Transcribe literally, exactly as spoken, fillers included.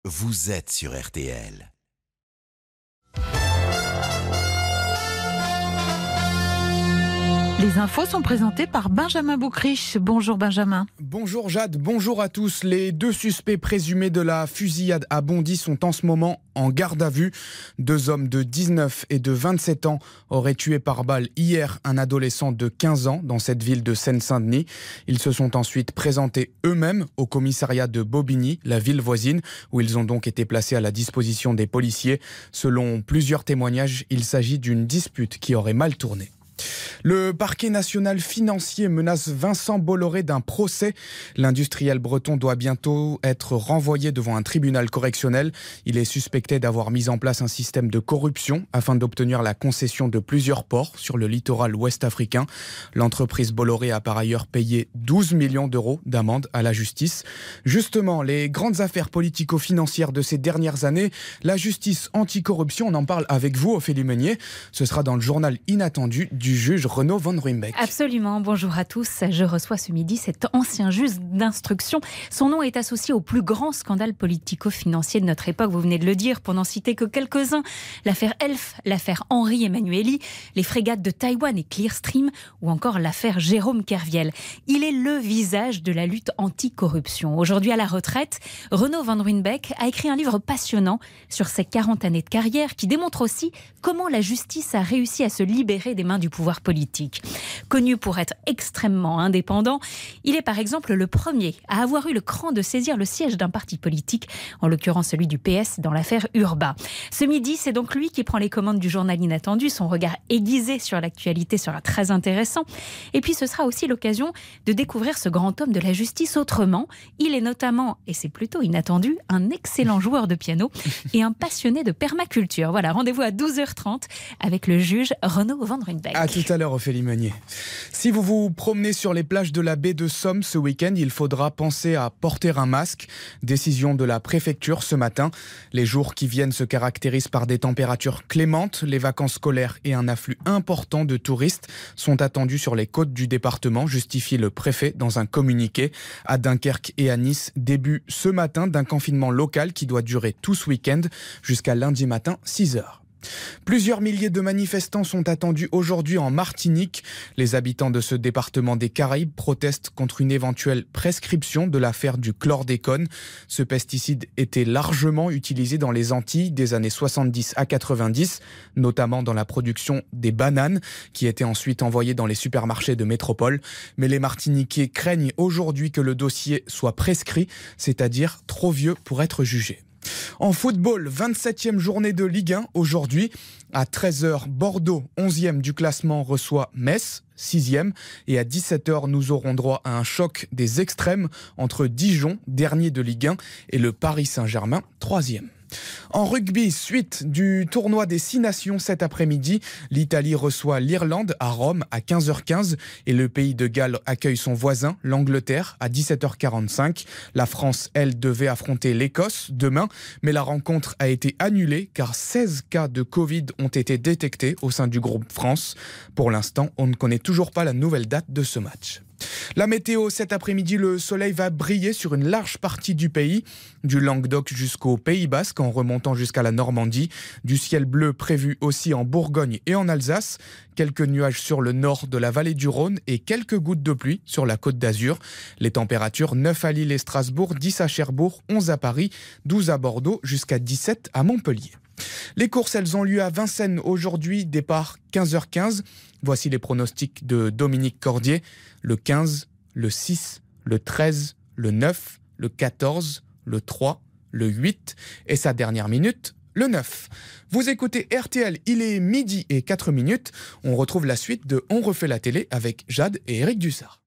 vous êtes sur R T L. Les infos sont présentées par Benjamin Boucriche. Bonjour Benjamin. Bonjour Jade, bonjour à tous. Les deux suspects présumés de la fusillade à Bondy sont en ce moment en garde à vue. Deux hommes de dix-neuf et de vingt-sept ans auraient tué par balle hier un adolescent de quinze ans dans cette ville de Seine-Saint-Denis. Ils se sont ensuite présentés eux-mêmes au commissariat de Bobigny, la ville voisine, où ils ont donc été placés à la disposition des policiers. Selon plusieurs témoignages, il s'agit d'une dispute qui aurait mal tourné. Le parquet national financier menace Vincent Bolloré d'un procès. L'industriel breton doit bientôt être renvoyé devant un tribunal correctionnel. Il est suspecté d'avoir mis en place un système de corruption afin d'obtenir la concession de plusieurs ports sur le littoral ouest africain. L'entreprise Bolloré a par ailleurs payé douze millions d'euros d'amende à la justice. Justement, les grandes affaires politico-financières de ces dernières années, la justice anticorruption, on en parle avec vous, Ophélie Meunier. Ce sera dans le journal inattendu du juge Renaud Van Ruymbeck. Absolument, bonjour à tous. Je reçois ce midi cet ancien juge d'instruction. Son nom est associé au plus grand scandale politico-financier de notre époque, vous venez de le dire, pour n'en citer que quelques-uns. L'affaire Elf, l'affaire Henri Emmanuelli, les frégates de Taïwan et Clearstream, ou encore l'affaire Jérôme Kerviel. Il est le visage de la lutte anticorruption. Aujourd'hui à la retraite, Renaud Van Ruymbeck a écrit un livre passionnant sur ses quarante années de carrière qui démontre aussi comment la justice a réussi à se libérer des mains du pouvoir politique. Connu pour être extrêmement indépendant, il est par exemple le premier à avoir eu le cran de saisir le siège d'un parti politique, en l'occurrence celui du P S dans l'affaire Urba. Ce midi, c'est donc lui qui prend les commandes du journal inattendu. Son regard aiguisé sur l'actualité sera très intéressant. Et puis ce sera aussi l'occasion de découvrir ce grand homme de la justice autrement. Il est notamment, et c'est plutôt inattendu, un excellent joueur de piano et un passionné de permaculture. Voilà, rendez-vous à douze heures trente avec le juge Renaud Van Ruymbeck. À tout à l'heure, Ophélie Meunier. Si vous vous promenez sur les plages de la baie de Somme ce week-end, il faudra penser à porter un masque. Décision de la préfecture ce matin. Les jours qui viennent se caractérisent par des températures clémentes. Les vacances scolaires et un afflux important de touristes sont attendus sur les côtes du département, justifie le préfet dans un communiqué. À Dunkerque et à Nice, début ce matin d'un confinement local qui doit durer tout ce week-end jusqu'à lundi matin, six heures. Plusieurs milliers de manifestants sont attendus aujourd'hui en Martinique. Les habitants de ce département des Caraïbes protestent contre une éventuelle prescription de l'affaire du chlordécone. Ce pesticide était largement utilisé dans les Antilles des années soixante-dix à quatre-vingt-dix, notamment dans la production des bananes, qui étaient ensuite envoyées dans les supermarchés de métropole. Mais les Martiniquais craignent aujourd'hui que le dossier soit prescrit, c'est-à-dire trop vieux pour être jugé. En football, vingt-septième journée de Ligue un aujourd'hui. À treize heures, Bordeaux, onzième du classement, reçoit Metz, sixième. Et à dix-sept heures, nous aurons droit à un choc des extrêmes entre Dijon, dernier de Ligue un, et le Paris Saint-Germain, troisième. En rugby, suite du tournoi des Six Nations cet après-midi, l'Italie reçoit l'Irlande à Rome à quinze heures quinze et le pays de Galles accueille son voisin, l'Angleterre, à dix-sept heures quarante-cinq. La France, elle, devait affronter l'Écosse demain, mais la rencontre a été annulée car seize cas de Covid ont été détectés au sein du groupe France. Pour l'instant, on ne connaît toujours pas la nouvelle date de ce match. La météo, cet après-midi, le soleil va briller sur une large partie du pays, du Languedoc jusqu'au Pays Basque, en remontant jusqu'à la Normandie. Du ciel bleu prévu aussi en Bourgogne et en Alsace. Quelques nuages sur le nord de la vallée du Rhône et quelques gouttes de pluie sur la côte d'Azur. Les températures, neuf à Lille et Strasbourg, dix à Cherbourg, onze à Paris, douze à Bordeaux, jusqu'à dix-sept à Montpellier. Les courses, elles ont lieu à Vincennes aujourd'hui, départ quinze heures quinze. Voici les pronostics de Dominique Cordier. Le quinze, le six, le treize, le neuf, le quatorze, le trois, le huit et sa dernière minute, le neuf. Vous écoutez R T L, il est midi et quatre minutes. On retrouve la suite de On refait la télé avec Jade et Éric Dussard.